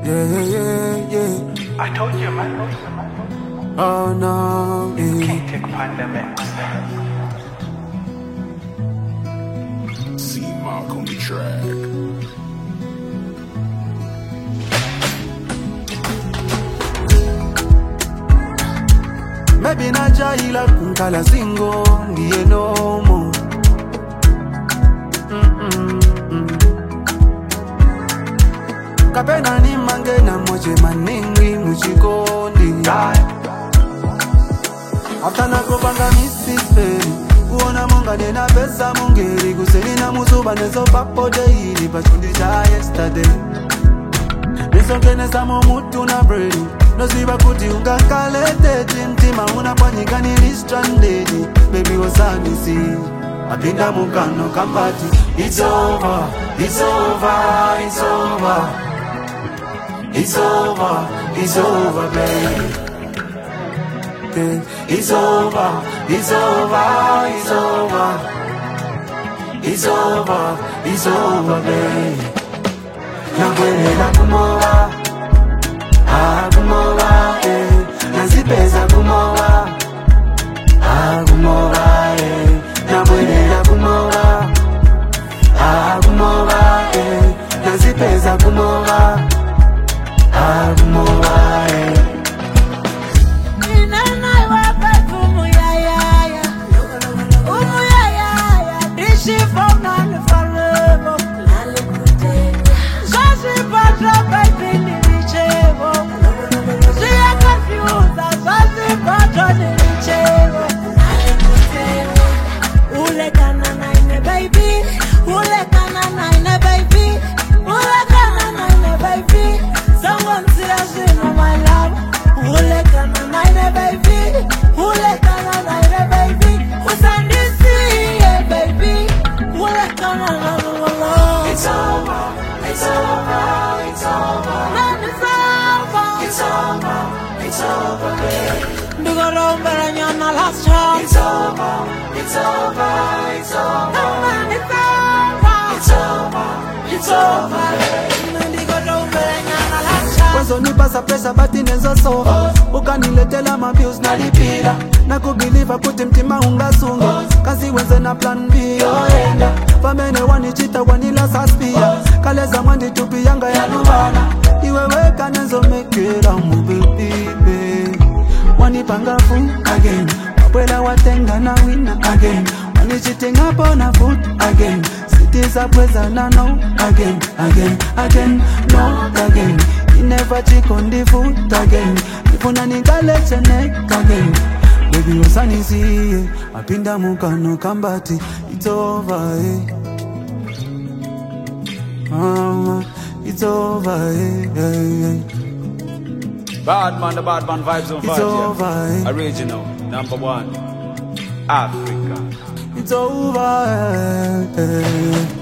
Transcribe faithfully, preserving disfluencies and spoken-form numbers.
Yeah, yeah, yeah. I told you, man. Oh no, You yeah. can't take pandemics. C Mark on the track. Maybe na jahila kunkala singo ndiye nomo. Kapena ni mange na moje maningi muchikondi. After na kupanga misispe kuona monga nena pesa mungeri kuseli na musuba nezo papo daily bachundisha yesterday. Nisongene samo mutu na brain noziba kuti ungakalete tintima unapanyika nili stranded. Baby wasani si apinda mukano kambati. It's over, it's over, it's over. It's over, it's over, babe. Okay. It's over, it's over, it's over. It's over, it's over, babe. Nakwenda kumoa, ah kumoa, eh. Nazipeza kumoa, ah kumoa, eh. Nakwenda kumoa, ah kumoa, eh. Nazipeza kumoa, ah kumoa, eh. It's over, babe. Do go down, but I'm your last chance. It's over, it's over, it's over. It's over, It's over, it's over, babe. do go down, but I'm your last chance. Wezo nipasa pesa bati nezo sofa. Ukaniletela mabills na lipila. Na kubelieve kuti mtima ungasunga. Kazi wenze na plan B oenda. Famene wanichita wanila saspia. Kaleza mwandi tupi yanga ya lubana. Iwe weka nezo mekela mu baby. Wanipanga food again. Wapwela watenga na wina again. Wanichitinga pona food again. Cities apweza na no again, again, again, no again. You never check on the food again. Ifuna nikalete neck again. Baby usani siye. Apinda mukano kambati. It's over, eh. Mama, it's over, eh, eh, eh. Bad man, the bad man vibes on It's vibes, over, yeah. eh. Original, number one, Africa. It's over, eh, eh.